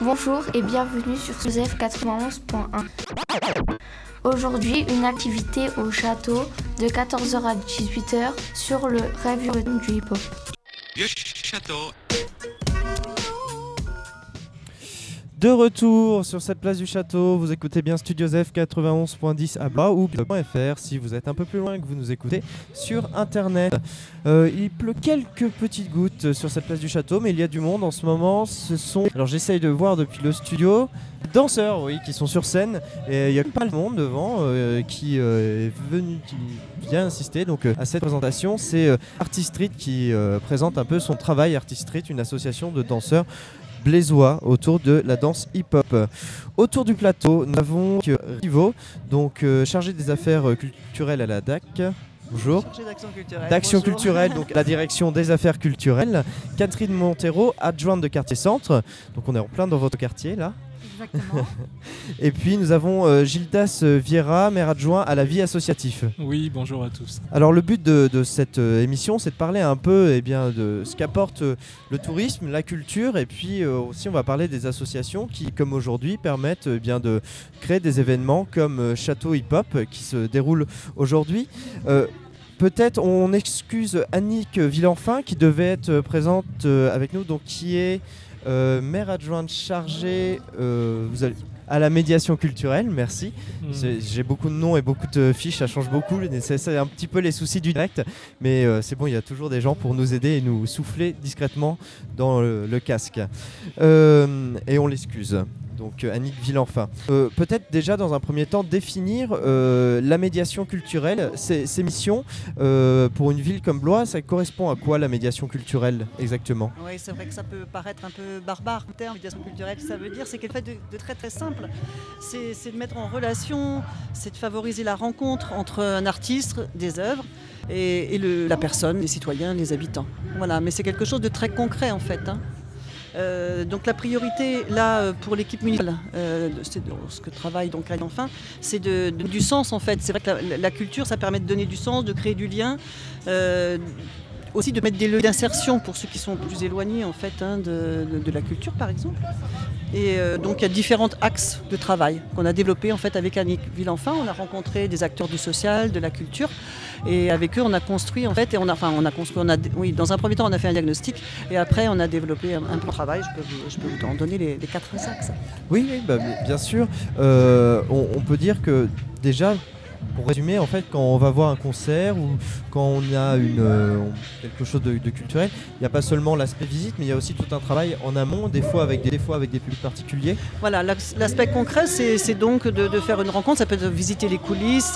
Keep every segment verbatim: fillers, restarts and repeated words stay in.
Bonjour et bienvenue sur Joseph quatre-vingt-onze point un. Aujourd'hui, une activité au château de quatorze heures à dix-huit heures sur le rêve urbain du hip-hop. Vieux château. De retour sur cette place du château, vous écoutez bien Studio Joseph quatre-vingt-onze point dix à Blois ou .fr si vous êtes un peu plus loin que vous nous écoutez sur internet. Euh, il pleut quelques petites gouttes sur cette place du château, mais il y a du monde en ce moment. Ce sont, alors j'essaye de voir depuis le studio, danseurs oui, qui sont sur scène et il y a pas le monde devant euh, qui euh, est venu, qui vient assister donc euh, à cette présentation. C'est euh, Artist Street qui euh, présente un peu son travail. Artist Street, une association de danseurs blésois autour de la danse hip-hop. Autour du plateau, nous avons Rivo, donc euh, chargé des affaires culturelles à la D A C. Bonjour. Chargé d'action culturelle. D'action Bonjour. culturelle, donc la direction des affaires culturelles. Catherine Montero, adjointe de quartier centre. Donc on est en plein dans votre quartier là. Exactement. Et puis nous avons euh, Gildas Vieira, maire adjoint à la vie associative. Oui, bonjour à tous. Alors le but de, de cette euh, émission, c'est de parler un peu eh bien, de ce qu'apporte euh, le tourisme, la culture, et puis euh, aussi on va parler des associations qui, comme aujourd'hui, permettent eh bien, de créer des événements comme euh, Château Hip Hop euh, qui se déroule aujourd'hui. Euh, Peut-être on excuse Annick Villenfin qui devait être présente euh, avec nous, donc qui est euh, maire adjointe chargée euh, vous allez, à la médiation culturelle, merci. Mmh. J'ai beaucoup de noms et beaucoup de fiches, ça change beaucoup, c'est un petit peu les soucis du direct, mais euh, c'est bon, il y a toujours des gens pour nous aider et nous souffler discrètement dans le, le casque. Euh, et on l'excuse. Donc euh, Annick Villenfin. Euh, Peut-être déjà dans un premier temps définir euh, la médiation culturelle, ces, ces missions euh, pour une ville comme Blois, ça correspond à quoi la médiation culturelle exactement? Oui, c'est vrai que ça peut paraître un peu barbare. Le terme médiation culturelle, ça veut dire c'est quelque chose de, de très très simple. C'est de mettre en relation, c'est de favoriser la rencontre entre un artiste, des œuvres et, et le, la personne, les citoyens, les habitants. Voilà, mais c'est quelque chose de très concret en fait. Hein. Euh, donc la priorité là pour l'équipe municipale, euh, c'est de ce que travaille donc là enfin, c'est de, de, du sens en fait. C'est vrai que la, la culture ça permet de donner du sens, de créer du lien, euh, aussi de mettre des lieux d'insertion pour ceux qui sont plus éloignés en fait hein, de, de, de la culture par exemple. Et euh, donc il y a différents axes de travail qu'on a développés en fait avec Annick Villenfin. On a rencontré des acteurs du social, de la culture. Et avec eux, on a construit en fait, et on a, enfin, on a construit, on a, oui, dans un premier temps, on a fait un diagnostic, et après, on a développé un, un plan de travail. Je peux vous, je peux vous en donner les, les quatre axes. Oui, oui, bah, bien sûr. Euh, on, on peut dire que déjà, pour résumer, en fait, quand on va voir un concert ou quand on a une, euh, quelque chose de, de culturel, il n'y a pas seulement l'aspect visite, mais il y a aussi tout un travail en amont, des fois avec des, des, fois avec des publics particuliers. Voilà, l'aspect concret, c'est donc de, de faire une rencontre. Ça peut être visiter les coulisses,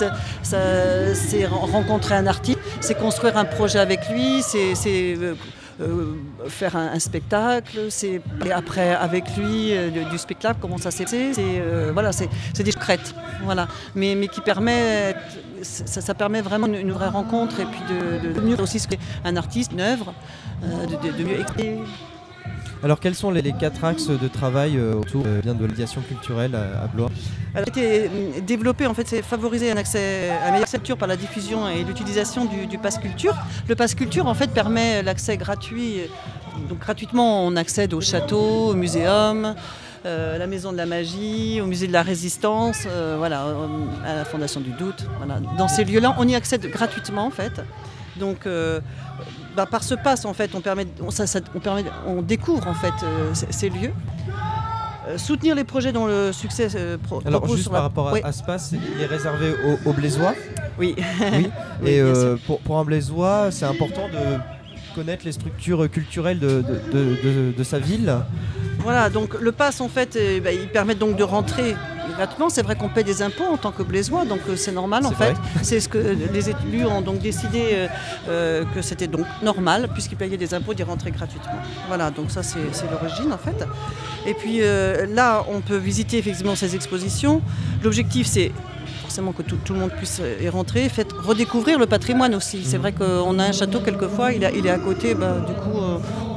c'est rencontrer un artiste, c'est construire un projet avec lui, c'est euh, euh, faire un, un spectacle, c'est après avec lui euh, du, du spectacle, comment ça s'est passé. Euh, voilà, c'est des concrètes, voilà, mais, mais qui permet, ça, ça permet vraiment une, une vraie rencontre et puis de, de, de mieux aussi ce qu'un artiste, une œuvre, euh, de, de, de mieux expliquer. Alors quels sont les, les quatre axes de travail euh, autour euh, bien de la médiation culturelle à, à Blois? Elle a été développée, en fait, c'est favoriser un accès à la meilleure culture par la diffusion et l'utilisation du, du pass culture. Le pass culture, en fait, permet l'accès gratuit. Donc gratuitement, on accède au château, au muséum, euh, à la maison de la magie, au musée de la résistance, euh, voilà, à la fondation du doute. Voilà. Dans ces lieux-là, on y accède gratuitement, en fait. Donc, euh, bah, par ce pass, en fait, on, permet, on, ça, ça, on, permet, on découvre en fait euh, ces lieux. Euh, soutenir les projets dont le succès euh, pro, Alors juste sur par la... rapport à, oui. à ce pass, il est réservé aux, aux Blésois. Oui. Oui. Oui, et euh, pour, pour un Blésois, c'est important de connaître les structures culturelles de, de, de, de, de sa ville. Voilà, donc le pass en fait, euh, bah, il permet donc de rentrer gratuitement. C'est vrai qu'on paie des impôts en tant que Blésois, donc euh, c'est normal en fait. C'est ce que les élus ont donc décidé euh, euh, que c'était donc normal, puisqu'ils payaient des impôts, d'y rentrer gratuitement. Voilà, donc ça c'est l'origine en fait. Et puis euh, là, on peut visiter effectivement ces expositions. L'objectif c'est forcément que tout, tout le monde puisse y rentrer, fait redécouvrir le patrimoine aussi. C'est vrai qu'on a un château quelquefois, il, a, il est à côté, bah, du coup euh, on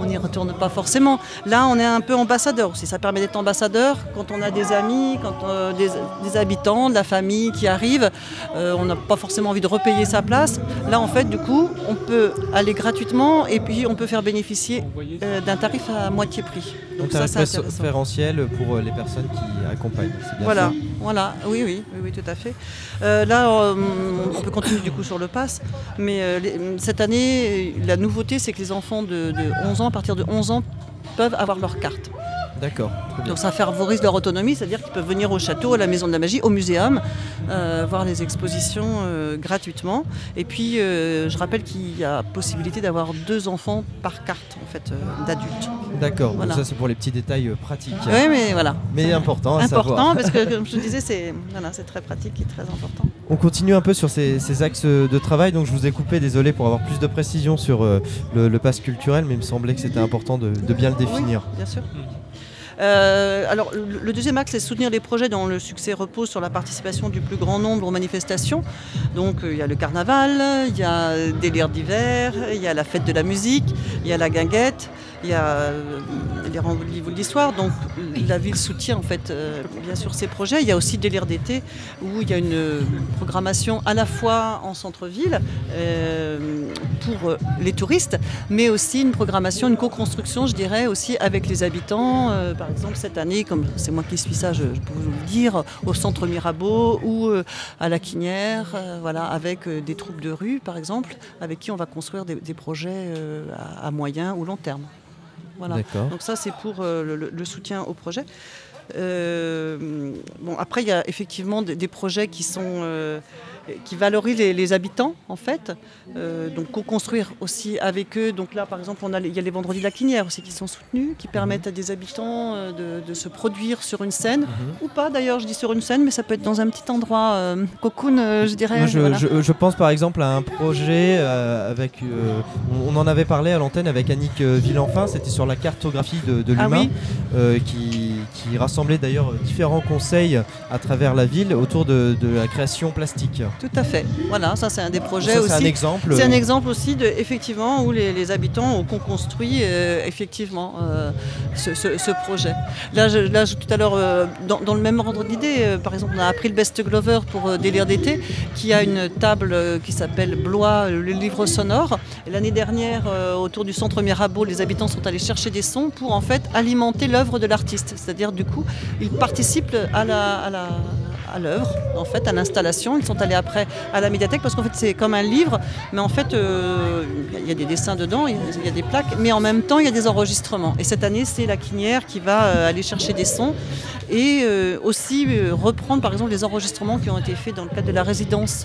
n'y retourne pas forcément. Là, on est un peu ambassadeur aussi. Ça permet d'être ambassadeur quand on a des amis, quand euh, des, des habitants, de la famille qui arrivent. Euh, on n'a pas forcément envie de repayer sa place. Là, en fait, du coup, on peut aller gratuitement et puis on peut faire bénéficier euh, d'un tarif à moitié prix. Donc, un tarif préférentiel pour les personnes qui accompagnent. C'est bien voilà, ça. voilà, oui, oui, oui, oui, tout à fait. Euh, là, euh, on peut continuer du coup sur le pass, mais euh, les, cette année, la nouveauté, c'est que les enfants de, de onze ans, à partir de onze ans, peuvent avoir leur carte. D'accord. Donc ça favorise leur autonomie, c'est-à-dire qu'ils peuvent venir au château, à la Maison de la Magie, au muséum, euh, voir les expositions euh, gratuitement. Et puis euh, je rappelle qu'il y a possibilité d'avoir deux enfants par carte en fait, euh, d'adultes. D'accord, voilà. Donc ça c'est pour les petits détails euh, pratiques. Oui, mais voilà. Mais important à important savoir. parce que comme je te disais, c'est, voilà, c'est très pratique et très important. On continue un peu sur ces, ces axes de travail, donc je vous ai coupé, désolé pour avoir plus de précision sur euh, le, le pass culturel, mais il me semblait que c'était important de, de bien le définir. Oui, bien sûr. Euh, alors, le, le deuxième axe, c'est soutenir les projets dont le succès repose sur la participation du plus grand nombre aux manifestations. Donc, il euh, y a le carnaval, il y a des lires d'hiver, il y a la fête de la musique, il y a la guinguette, il y a euh, les rendez-vous de l'histoire. Donc, la ville soutient en fait, euh, bien sûr ces projets. Il y a aussi des lires d'été où il y a une euh, programmation à la fois en centre-ville euh, pour les touristes, mais aussi une programmation, une co-construction, je dirais, aussi avec les habitants. Euh, par exemple, cette année, comme c'est moi qui suis ça, je, je peux vous le dire, au centre Mirabeau ou euh, à la Quinière, euh, voilà, avec euh, des troupes de rue, par exemple, avec qui on va construire des, des projets euh, à, à moyen ou long terme. Voilà. Donc ça, c'est pour euh, le, le soutien au projet. Euh, bon, après, il y a effectivement des, des projets qui sont euh, qui valorisent les, les habitants, en fait. Euh, donc, co-construire aussi avec eux. Donc là, par exemple, on a, il y a les Vendredis de la Quinière aussi qui sont soutenus, qui permettent à des habitants euh, de, de se produire sur une scène, mm-hmm. ou pas d'ailleurs, je dis sur une scène, mais ça peut être dans un petit endroit euh, cocoon, euh, je dirais. Moi, je, voilà. je, je pense par exemple à un projet euh, avec, euh, on en avait parlé à l'antenne avec Annick euh, Villenfin, c'était sur la cartographie de, de l'humain, ah oui. euh, qui, qui rassemblait d'ailleurs différents conseils à travers la ville autour de, de la création plastique. Tout à fait. Voilà, ça c'est un des projets ça, aussi. C'est un exemple. C'est un exemple aussi de, effectivement, où les, les habitants ont construit euh, effectivement euh, ce, ce, ce projet. Là, je, là je, tout à l'heure, euh, dans, dans le même ordre d'idée, euh, par exemple, on a appris le Best Glover pour euh, Délire d'été, qui a une table euh, qui s'appelle Blois, le livre sonore. Et l'année dernière, euh, autour du centre Mirabeau, les habitants sont allés chercher des sons pour en fait alimenter l'œuvre de l'artiste. C'est-à-dire, du coup, ils participent à la, à la à l'œuvre, en fait, à l'installation. Ils sont allés après à la médiathèque parce qu'en fait c'est comme un livre, mais en fait il euh, y a des dessins dedans, il y a des plaques, mais en même temps il y a des enregistrements. Et cette année c'est la Quinière qui va euh, aller chercher des sons et euh, aussi euh, reprendre par exemple les enregistrements qui ont été faits dans le cadre de la résidence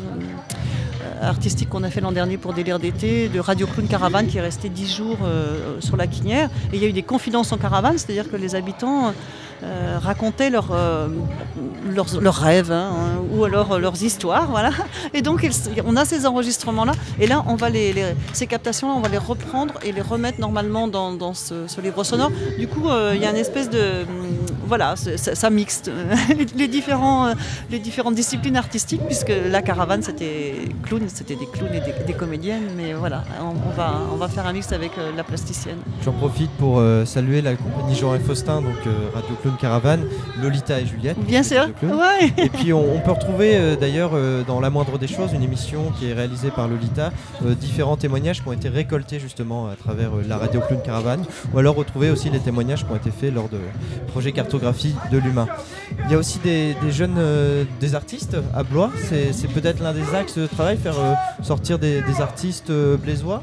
euh, artistique qu'on a fait l'an dernier pour Délire d'été, de Radio Clown Caravane qui est resté dix jours euh, sur la Quinière. Et il y a eu des confidences en caravane, c'est-à-dire que les habitants Euh, racontaient leurs, euh, leurs, leurs rêves hein, ou alors euh, leurs histoires, voilà. Et donc ils, on a ces enregistrements-là, et là on va les, les, ces captations-là, on va les reprendre et les remettre normalement dans, dans ce, ce livre sonore. Du coup, il euh, y a une espèce de, euh, voilà, ça, ça mixte les, différents, euh, les différentes disciplines artistiques, puisque la caravane c'était clown, c'était des clowns et des, des comédiennes, mais voilà, on, on, va, on va faire un mix avec euh, la plasticienne. J'en profite pour euh, saluer la compagnie Jean et Faustin, donc euh, Radio Clown Caravane, Lolita et Juliette. Bien sûr, ouais. Et puis on, on peut retrouver euh, d'ailleurs euh, dans La Moindre des Choses, une émission qui est réalisée par Lolita, euh, différents témoignages qui ont été récoltés justement à travers euh, la Radio Clown Caravane, ou alors retrouver aussi les témoignages qui ont été faits lors de projet cartographie de l'humain. Il y a aussi des, des jeunes, euh, des artistes à Blois, c'est, c'est peut-être l'un des axes de travail, faire euh, sortir des, des artistes euh, blésois.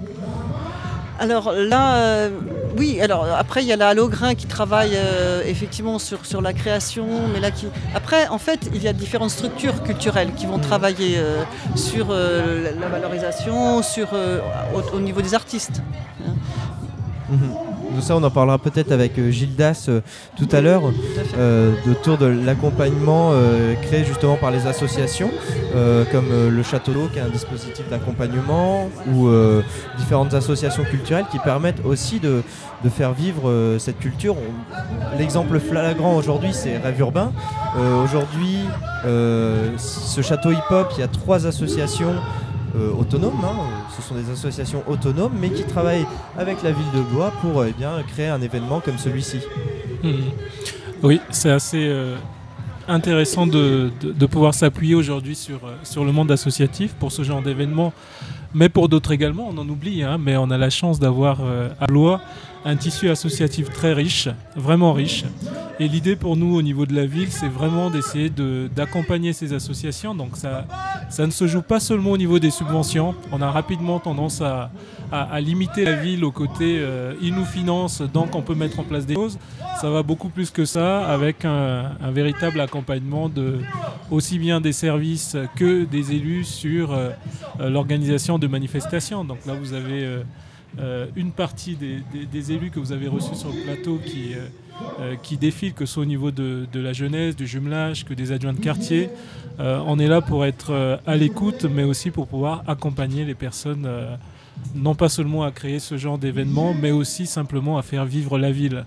Alors là, euh, oui, alors après il y a la Hallogrin qui travaille euh, effectivement sur, sur la création, mais là qui... Après, en fait, il y a différentes structures culturelles qui vont mmh. travailler euh, sur euh, la, la valorisation, sur, euh, au, au niveau des artistes. Hein. Mmh. Donc ça, on en parlera peut-être avec euh, Gildas euh, tout à l'heure, euh, autour de l'accompagnement euh, créé justement par les associations, euh, comme euh, le Château d'Eau, qui est un dispositif d'accompagnement, ou euh, différentes associations culturelles qui permettent aussi de, de faire vivre euh, cette culture. On, l'exemple flagrant aujourd'hui, c'est Rêve Urbain. Euh, aujourd'hui, euh, ce château hip-hop, il y a trois associations euh, autonomes, hein. Ce sont des associations autonomes, mais qui travaillent avec la ville de Blois pour eh bien, créer un événement comme celui-ci. Mmh. Oui, c'est assez euh, intéressant de, de, de pouvoir s'appuyer aujourd'hui sur, euh, sur le monde associatif pour ce genre d'événement, mais pour d'autres également, on en oublie, hein, mais on a la chance d'avoir euh, à Blois un tissu associatif très riche, vraiment riche. Et l'idée pour nous au niveau de la ville, c'est vraiment d'essayer de, d'accompagner ces associations. Donc ça, ça ne se joue pas seulement au niveau des subventions. On a rapidement tendance à, à, à limiter la ville au côté euh, « il nous finance, donc on peut mettre en place des choses ». Ça va beaucoup plus que ça, avec un, un véritable accompagnement de, aussi bien des services que des élus sur euh, l'organisation de manifestations. Donc là, vous avez... Euh, Euh, une partie des, des, des élus que vous avez reçus sur le plateau qui, euh, euh, qui défilent, que ce soit au niveau de, de la jeunesse, du jumelage, que des adjoints de quartier. Euh, on est là pour être euh, à l'écoute, mais aussi pour pouvoir accompagner les personnes, euh, non pas seulement à créer ce genre d'événement, mais aussi simplement à faire vivre la ville.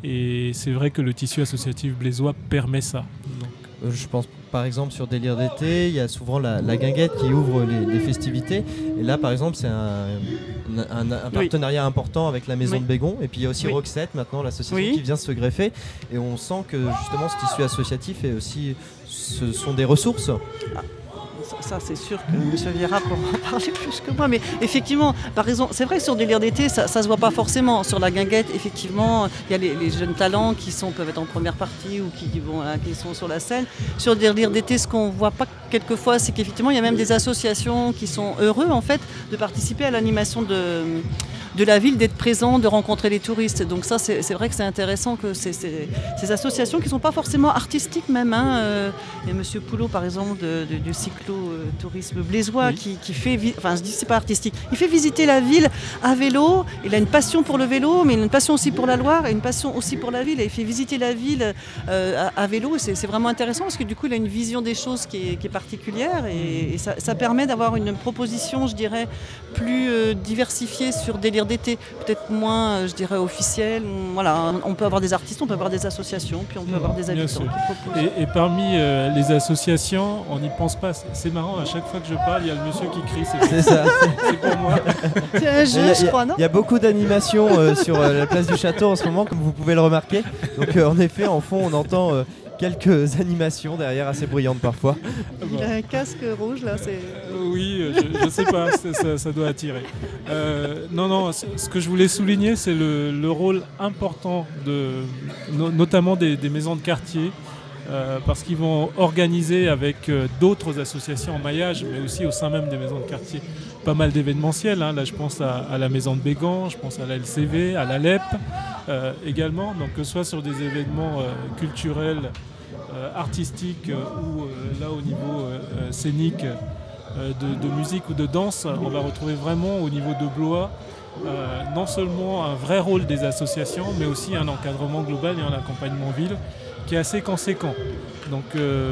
Et c'est vrai que le tissu associatif blésois permet ça. Donc, Je pense par exemple sur Délire d'été, il y a souvent la, la guinguette qui ouvre les, les festivités. Et là par exemple c'est un, un, un partenariat oui. important avec la maison oui. de Bégon. Et puis il y a aussi oui. Roxette maintenant, l'association oui. qui vient se greffer. Et on sent que justement ce tissu associatif est aussi, ce sont des ressources. Ah. Ça, c'est sûr que M. Viera pourra en parler plus que moi. Mais effectivement, par exemple, c'est vrai que sur Délire d'été, ça ne se voit pas forcément. Sur la guinguette, effectivement, il y a les, les jeunes talents qui sont, peuvent être en première partie ou qui, vont, hein, qui sont sur la scène. Sur Délire d'été, ce qu'on ne voit pas quelquefois, c'est qu'effectivement, il y a même des associations qui sont heureux en fait, de participer à l'animation de... de la ville, d'être présent, de rencontrer les touristes. Donc ça, c'est, c'est vrai que c'est intéressant que c'est, c'est, ces associations qui ne sont pas forcément artistiques même. Hein. Euh, il y a M. Poulot, par exemple, de, de, du cyclo-tourisme blésois, oui. qui, qui fait... Vi- enfin, je dis c'est pas artistique. Il fait visiter la ville à vélo. Il a une passion pour le vélo, mais il a une passion aussi pour la Loire et une passion aussi pour la ville. Et il fait visiter la ville euh, à, à vélo. Et c'est, c'est vraiment intéressant parce que du coup, il a une vision des choses qui est, qui est particulière et, et ça, ça permet d'avoir une proposition, je dirais, plus euh, diversifiée sur Délire d'été, peut-être moins, je dirais, officiel. Voilà, on peut avoir des artistes, on peut avoir des associations, puis on peut avoir des habitants qui proposent. Et, et parmi euh, les associations, on n'y pense pas. C'est marrant, à chaque fois que je parle, il y a le monsieur qui crie. C'est, c'est ça. C'est pour moi. C'est un jeu, je crois, non ? Il y a beaucoup d'animations euh, sur euh, la place du château en ce moment, comme vous pouvez le remarquer. Donc euh, en effet, en fond, on entend... Euh, quelques animations derrière assez bruyantes parfois. Il a un casque rouge là, c'est... Oui, je ne sais pas, ça, ça doit attirer. Euh, non, non, ce que je voulais souligner, c'est le, le rôle important, de, no, notamment des, des maisons de quartier, euh, parce qu'ils vont organiser avec euh, d'autres associations en maillage, mais aussi au sein même des maisons de quartier, pas mal d'événementiels. Hein. Là, je pense à, à la maison de Bégan, je pense à la L C V, à la L E P euh, également. Donc, que ce soit sur des événements euh, culturels, euh, artistiques euh, ou euh, là au niveau euh, scénique, euh, de, de musique ou de danse, on va retrouver vraiment au niveau de Blois euh, non seulement un vrai rôle des associations, mais aussi un encadrement global et un accompagnement ville qui est assez conséquent. Donc, euh,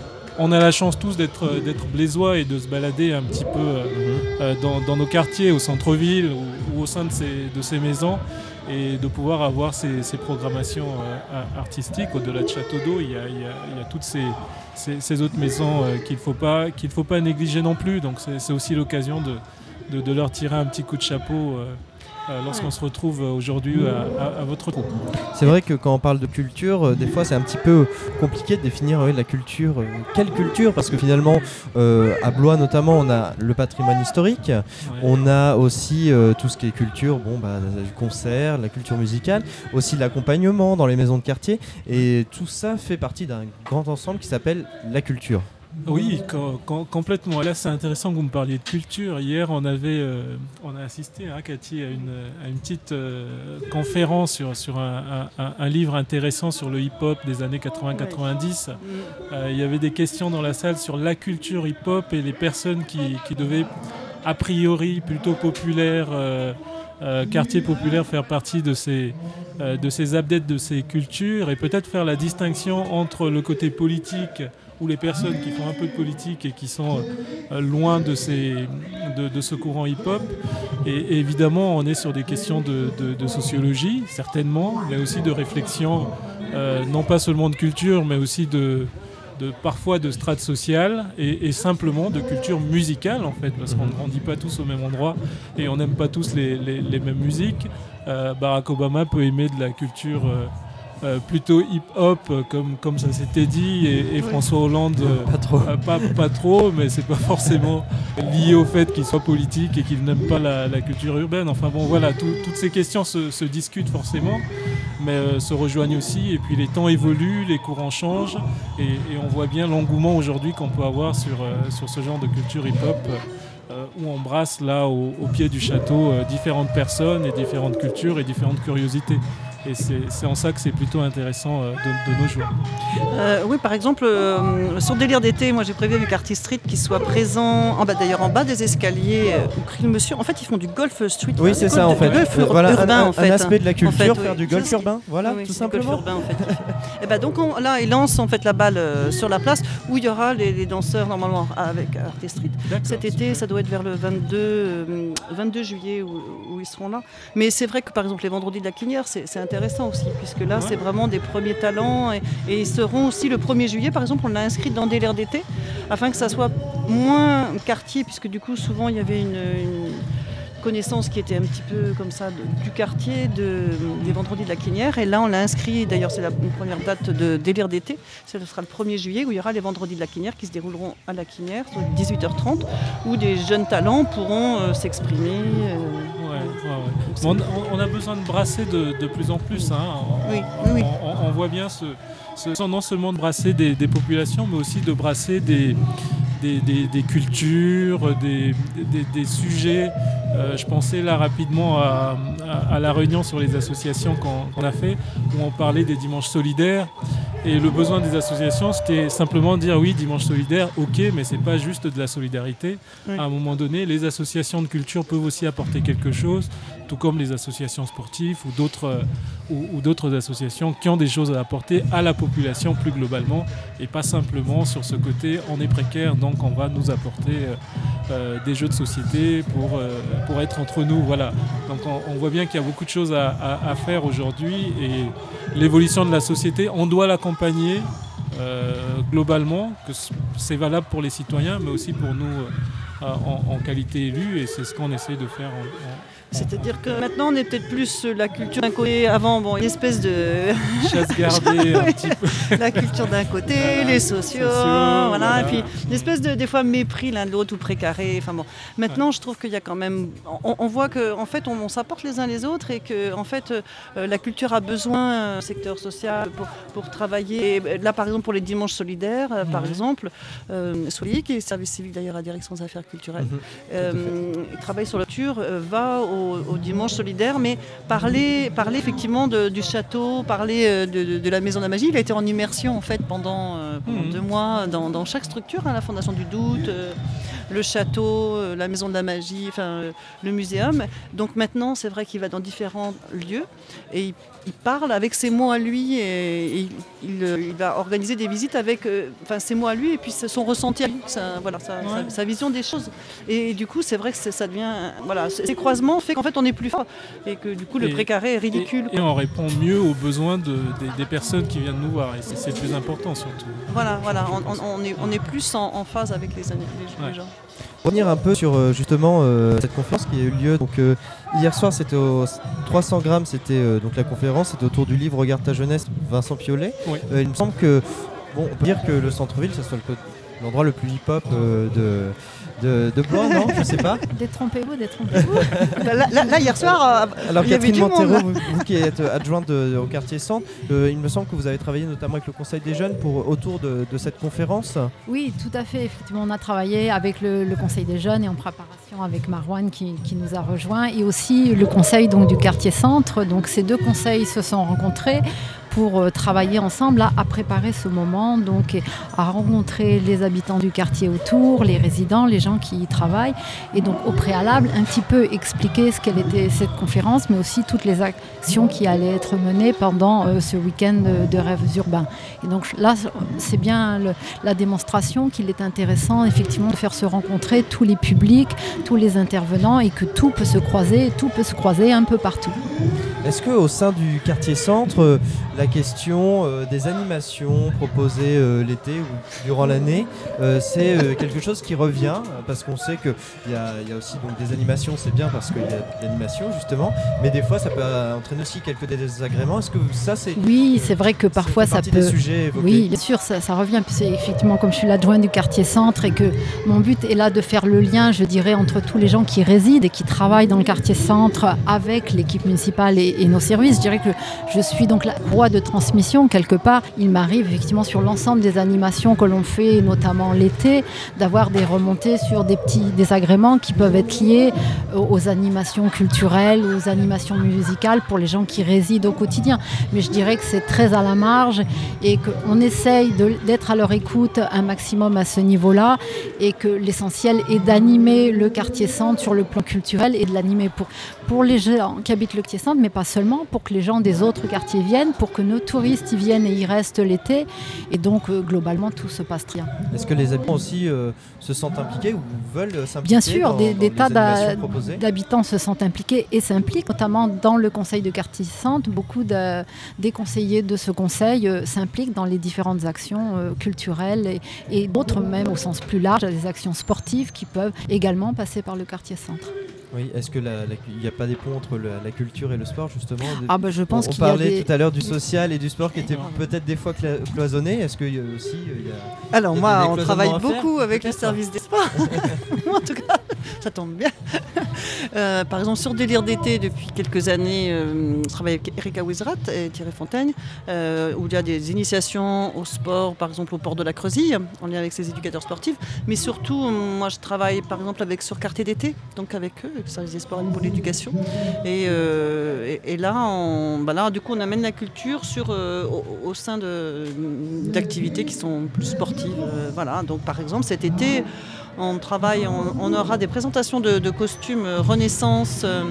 on a la chance tous d'être, d'être blésois et de se balader un petit peu euh, dans, dans nos quartiers, au centre-ville ou, ou au sein de ces, de ces maisons et de pouvoir avoir ces, ces programmations euh, artistiques. Au-delà de Château d'Eau, il y a, il y a, il y a toutes ces, ces, ces autres maisons euh, qu'il ne faut pas, qu'il faut pas négliger non plus. Donc c'est, c'est aussi l'occasion de, de, de leur tirer un petit coup de chapeau euh, euh, lorsqu'on ouais. se retrouve aujourd'hui à, à, à votre groupe. C'est vrai que quand on parle de culture, euh, des fois c'est un petit peu compliqué de définir euh, la culture. Euh, quelle culture ? Parce que finalement, euh, à Blois notamment, on a le patrimoine historique, ouais. on a aussi euh, tout ce qui est culture, bon, bah, du concert, la culture musicale, aussi l'accompagnement dans les maisons de quartier, et tout ça fait partie d'un grand ensemble qui s'appelle la culture. Oui, co- com- complètement. Là, c'est intéressant que vous me parliez de culture. Hier, on avait, euh, on a assisté, hein, Cathy, à une, à une petite euh, conférence sur, sur un, un, un livre intéressant sur le hip-hop des années quatre-vingts quatre-vingt-dix. Euh, il y avait des questions dans la salle sur la culture hip-hop et les personnes qui, qui devaient, a priori, plutôt populaires, euh, euh, quartier populaire, faire partie de ces, euh, de ces adeptes de ces cultures et peut-être faire la distinction entre le côté politique ou les personnes qui font un peu de politique et qui sont euh, loin de, ces, de, de ce courant hip-hop. Et, et évidemment, on est sur des questions de, de, de sociologie, certainement, mais aussi de réflexion, euh, non pas seulement de culture, mais aussi de, de parfois de strates sociales et, et simplement de culture musicale en fait, parce qu'on ne grandit pas tous au même endroit et on n'aime pas tous les, les, les mêmes musiques. Euh, Barack Obama peut aimer de la culture euh, euh, plutôt hip-hop, euh, comme, comme ça s'était dit, et, et François Hollande, euh, Pas trop. euh, pas, pas trop, mais c'est pas forcément lié au fait qu'il soit politique et qu'il n'aime pas la, la culture urbaine. Enfin bon, voilà, tout, toutes ces questions se, se discutent forcément, mais euh, se rejoignent aussi. Et puis les temps évoluent, les courants changent, et, et on voit bien l'engouement aujourd'hui qu'on peut avoir sur, euh, sur ce genre de culture hip-hop. Euh, où on brasse là au, au pied du château euh, différentes personnes et différentes cultures et différentes curiosités. Et c'est, c'est en ça que c'est plutôt intéressant euh, de, de nos jours. Euh, oui, par exemple, euh, sur Délire d'été, moi j'ai prévu avec Artie Street qu'ils soient présents, en bas, d'ailleurs en bas des escaliers, euh, où crie le monsieur. En fait, ils font du golf street. Oui, hein, c'est du ça golf- en fait. Du golf Euh, ur- voilà, urbain, un, en fait. un aspect de la culture, En fait, faire oui. du golf C'est ce qui- urbain, voilà, Oui, tout c'est le golf simplement. urbain, en fait. Et ben donc on- là, ils lancent en fait la balle euh, sur la place où il y aura les, les danseurs normalement avec Artie Street. D'accord, Cet été, super. ça doit être vers le vingt-deux, euh, vingt-deux juillet où, où ils seront là. Mais c'est vrai que par exemple les vendredis de la Quinière, c'est, c'est intéressant aussi, puisque là Ouais. c'est vraiment des premiers talents et, et ils seront aussi le premier juillet. Par exemple, on l'a inscrit dans Délire d'été afin que ça soit moins quartier, puisque du coup souvent il y avait une, une connaissance qui était un petit peu comme ça de- du quartier de, des vendredis de la Quinière. Et là on l'a inscrit, d'ailleurs c'est la une première date de Délire d'été, ce sera le premier juillet où il y aura les vendredis de la Quinière qui se dérouleront à la Quinière, soit dix-huit heures trente, où des jeunes talents pourront euh, s'exprimer. euh, Ouais, ouais, ouais. Mais On, on- on a besoin de brasser de, de plus en plus. Hein. On, Oui, oui, oui. on- on- on voit bien ce, ce- non seulement de brasser des, des populations, mais aussi de brasser des, des, des- des cultures, des, des- des sujets. Euh, je pensais là rapidement à, à- à la réunion sur les associations qu'on, qu'on a fait, où on parlait des dimanches solidaires. Et le besoin des associations, c'était simplement de dire oui, dimanche solidaire, ok, mais c'est pas juste de la solidarité. Oui. À un moment donné, les associations de culture peuvent aussi apporter quelque chose, tout comme les associations sportives ou d'autres, euh, ou, ou d'autres associations qui ont des choses à apporter à la population plus globalement, et pas simplement sur ce côté on est précaire, donc on va nous apporter euh, euh, des jeux de société pour, euh, pour être entre nous. Voilà. Donc on, on voit bien qu'il y a beaucoup de choses à, à- à faire aujourd'hui, et l'évolution de la société, on doit l'accompagner euh, globalement, que c- c'est valable pour les citoyens, mais aussi pour nous euh, en, en qualité élus, et c'est ce qu'on essaie de faire en, en- C'est-à-dire que maintenant on est peut-être plus euh, la culture d'un côté. Avant, bon, une espèce de chasse gardée un petit peu. la culture d'un côté, Voilà, les sociaux, sociaux, voilà, voilà. et puis une espèce de des fois mépris l'un de l'autre ou précaré. Enfin bon, maintenant je trouve qu'il y a quand même, on, on voit que en fait on, on s'apporte les uns les autres et que en fait euh, la culture a besoin euh, secteur social pour, pour travailler. Et là par exemple pour les dimanches solidaires, euh, par Mhm. exemple, euh, Souli, qui est service civique d'ailleurs à la direction des affaires culturelles, Mhm. euh, il travaille sur la culture, euh, va au, au dimanche solidaire, mais parler, parler effectivement de- du château, parler euh, de, de- de la maison de la magie. Il a été en immersion en fait pendant, euh, pendant Mhm. deux mois dans, dans chaque structure, hein, la Fondation du Doute, euh, le château, euh, la maison de la magie, enfin euh, le muséum. Donc maintenant, c'est vrai qu'il va dans différents lieux et il, il parle avec ses mots à lui et, et il, il, euh, il va organiser des visites avec euh, enfin, ses mots à lui et puis son ressenti à lui, sa, voilà, sa, Ouais. sa- sa vision des choses. Et du coup, c'est vrai que c'est- ça devient, euh, voilà, ces croisements fait qu'en fait on est plus fort et que du coup le Et- précaré est ridicule. Et, et on répond mieux aux besoins de- des, des personnes qui viennent nous voir, et c'est, c'est le plus important surtout. Voilà, voilà, on, on- on est, on est plus en, en phase avec les, les, les Ouais. gens. Revenir un peu sur euh, justement euh, cette conférence qui a eu lieu. Donc euh, hier soir, c'était au trois cents grammes, c'était euh, donc la conférence, c'était autour du livre Regarde ta jeunesse, Vincent Piolet. Oui. Euh, il me semble que bon, on peut dire que le centre-ville, ça soit le co- l'endroit le plus hip-hop euh, de de, de Blois, non? Je sais pas. Détrompez-vous, détrompez-vous. Là, là- là, hier soir, euh, Alors il y avait Catherine du monde, Montero, là. vous, vous qui êtes adjointe de- au quartier centre, euh, il me semble que vous avez travaillé notamment avec le Conseil des jeunes pour, autour de, de cette conférence. Oui, tout à fait. Effectivement, on a travaillé avec le, le Conseil des jeunes et en préparation avec Marouane qui, qui nous a rejoints et aussi le Conseil donc, du quartier centre. Donc ces deux conseils se sont rencontrés pour euh, travailler ensemble à, à préparer ce moment, donc et à rencontrer les habitants du quartier autour, les résidents, les gens qui y travaillent, et donc au préalable un petit peu expliquer ce qu'elle était cette conférence, mais aussi toutes les actions qui allaient être menées pendant euh, ce week-end de, de rêves urbains. Et donc là, c'est bien le, la démonstration qu'il est intéressant effectivement de faire se rencontrer tous les publics, tous les intervenants, et que tout peut se croiser, tout peut se croiser un peu partout. Est-ce qu'au sein du quartier centre, euh, la question euh, des animations proposées euh, l'été ou durant l'année. Euh, c'est euh, quelque chose qui revient parce qu'on sait qu'il y a, y a aussi donc, des animations, c'est bien parce qu'il y a de l'animation justement, mais des fois ça peut entraîner aussi quelques désagréments. Est-ce que ça c'est... Oui, c'est vrai que parfois ça peut... des sujets évoqués. Oui, bien sûr, ça, ça revient. Puis c'est effectivement, comme je suis l'adjointe du quartier centre et que mon but est là de faire le lien, je dirais, entre tous les gens qui résident et qui travaillent dans le quartier centre avec l'équipe municipale et, et nos services. Je dirais que je suis donc la voie de transmission quelque part. Il m'arrive effectivement sur l'ensemble des animations que l'on fait, notamment l'été, d'avoir des remontées sur des petits désagréments qui peuvent être liés aux animations culturelles, aux animations musicales pour les gens qui résident au quotidien. Mais je dirais que c'est très à la marge et qu'on essaye de, d'être à leur écoute un maximum à ce niveau-là et que l'essentiel est d'animer le quartier centre sur le plan culturel et de l'animer pour, pour les gens qui habitent le quartier centre, mais pas seulement, pour que les gens des autres quartiers viennent, pour que nos touristes y viennent et y restent l'été. Et donc, euh, globalement, tout se passe très bien. Est-ce que les habitants aussi euh, se sentent impliqués ou veulent s'impliquer? Bien sûr, dans, des, dans des les tas animations proposées d'habitants se sentent impliqués et s'impliquent, notamment dans le conseil de quartier centre. Beaucoup de, des conseillers de ce conseil euh, s'impliquent dans les différentes actions euh, culturelles et, et d'autres même au sens plus large, des actions sportives qui peuvent également passer par le quartier centre. Oui, est-ce qu'il n'y a pas des ponts entre la, la culture et le sport justement? Ah bah je pense on, on qu'il y a parlait des... tout à l'heure du social et du sport qui étaient peut-être des fois cla- cloisonnés. Est-ce qu'il y a aussi il y a, Alors il y a moi, des on travaille beaucoup faire, avec le service des sports. En tout cas, ça tombe bien. Euh, par exemple, sur Délire d'été, depuis quelques années, euh, on travaille avec Erika Wizrat et Thierry Fontaine, euh, où il y a des initiations au sport, par exemple au port de la Creusille, en lien avec ces éducateurs sportifs. Mais surtout, moi, je travaille par exemple avec sur Quartier d'été, donc avec eux, avec le service des sports et pour l'éducation. Et, euh, et, et là, on, bah là, du coup, on amène la culture sur, euh, au, au sein de, d'activités qui sont plus sportives. Euh, voilà. Donc, par exemple, cet été, on travaille, on, on aura des présentations de, de costumes Renaissance. Euh,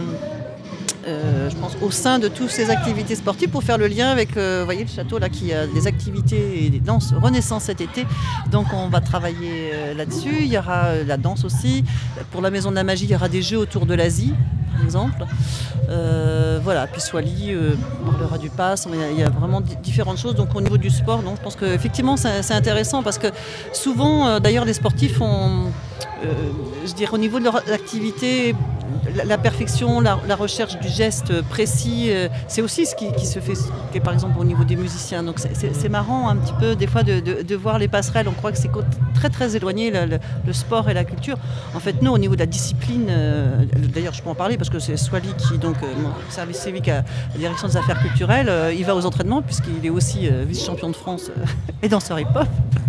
Euh, je pense, au sein de toutes ces activités sportives pour faire le lien avec, euh, vous voyez, le château là qui a des activités et des danses Renaissance cet été. Donc on va travailler euh, là-dessus. Il y aura euh, la danse aussi. Pour la Maison de la Magie, il y aura des jeux autour de l'Asie, par exemple. Euh, voilà, puis Swally euh, parlera du pass. Il y a, il y a vraiment d- différentes choses. Donc au niveau du sport, donc, je pense qu'effectivement c'est, c'est intéressant parce que souvent, euh, d'ailleurs, les sportifs ont, euh, je dirais, au niveau de leur activité, la, la perfection, la, la recherche du geste précis, euh, c'est aussi ce qui, qui se fait, qui est, par exemple, au niveau des musiciens. Donc c'est, c'est, c'est marrant un petit peu des fois de, de, de voir les passerelles. On croit que c'est très très éloigné le, le, le sport et la culture. En fait, nous, au niveau de la discipline, euh, d'ailleurs, je peux en parler parce que c'est Swally qui, donc, euh, mon service civique à la direction des affaires culturelles, euh, il va aux entraînements puisqu'il est aussi euh, vice-champion de France euh, et danseur hip-hop.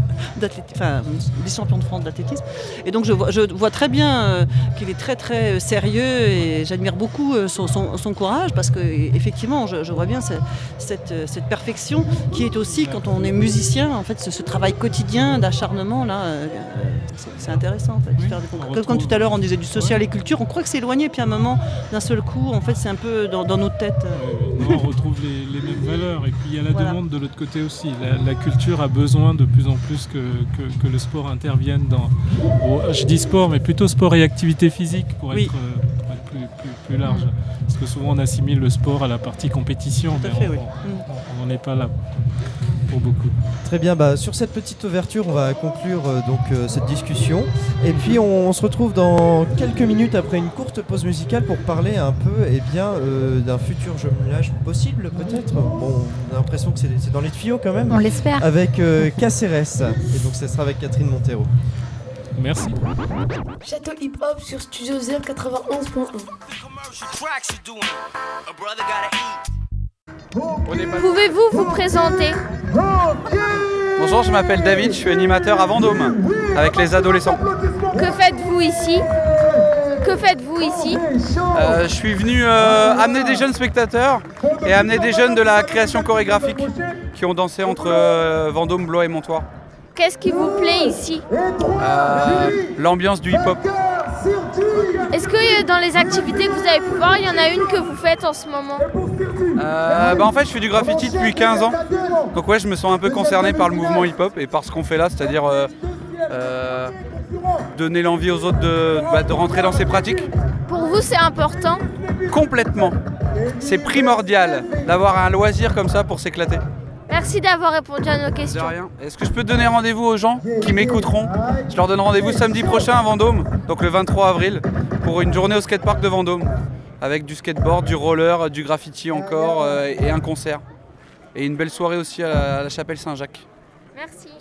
Enfin, vice-champion de France d'athlétisme. Et donc je vois, je vois très bien euh, qu'il est très très sérieux et j'admire beaucoup euh, son, son, son courage parce que effectivement je, je vois bien cette, cette, cette perfection qui est aussi quand on est musicien, en fait ce, ce travail quotidien d'acharnement là, euh, c'est, c'est intéressant en fait. Oui, faire des on comme, retrouve... comme tout à l'heure on disait du social et culture, on croit que c'est éloigné puis à un moment d'un seul coup en fait c'est un peu dans, dans nos têtes. Euh, non, on retrouve les, les mêmes valeurs et puis il y a la Voilà. demande de l'autre côté aussi. La, la culture a besoin de plus en plus que, que, que le sport intervienne dans, oh, je dis sport, mais plutôt sport et activité physique pour Oui. être, euh, pour être plus, plus, plus large. Parce que souvent on assimile le sport à la partie compétition, Tout à mais fait, on oui. n'en est pas là pour beaucoup. Très bien, bah, sur cette petite ouverture, on va conclure euh, donc, euh, cette discussion. Et puis on, on se retrouve dans quelques minutes après une courte pause musicale pour parler un peu eh bien, euh, d'un futur jumelage possible peut-être. Bon, on a l'impression que c'est, c'est dans les tuyaux quand même. On l'espère. Avec euh, Caceres. Et donc ça sera avec Catherine Montero. Merci. Château Hip Hop sur Studio zéro quatre-vingt-onze point un. Pouvez-vous vous présenter? Bonjour, je m'appelle David, je suis animateur à Vendôme avec les adolescents. Que faites-vous ici? Que faites-vous ici? Euh, je suis venu euh, amener des jeunes spectateurs et amener des jeunes de la création chorégraphique qui ont dansé entre euh, Vendôme, Blois et Montoire. Qu'est-ce qui vous plaît ici? Euh, l'ambiance du hip-hop. Est-ce que dans les activités que vous avez pu voir, il y en a une que vous faites en ce moment? Euh, bah en fait, je fais du graffiti depuis quinze ans. Donc ouais, je me sens un peu concerné par le mouvement hip-hop et par ce qu'on fait là, c'est-à-dire euh, euh, donner l'envie aux autres de, bah, de rentrer dans ces pratiques. Pour vous, c'est important? Complètement. c'est primordial d'avoir un loisir comme ça pour s'éclater. Merci d'avoir répondu à nos De questions. rien. Est-ce que je peux te donner rendez-vous aux gens qui m'écouteront? Je leur donne rendez-vous samedi prochain à Vendôme, donc le vingt-trois avril, pour une journée au skatepark de Vendôme, avec du skateboard, du roller, du graffiti encore, euh, et un concert. Et une belle soirée aussi à la, à la chapelle Saint-Jacques. Merci.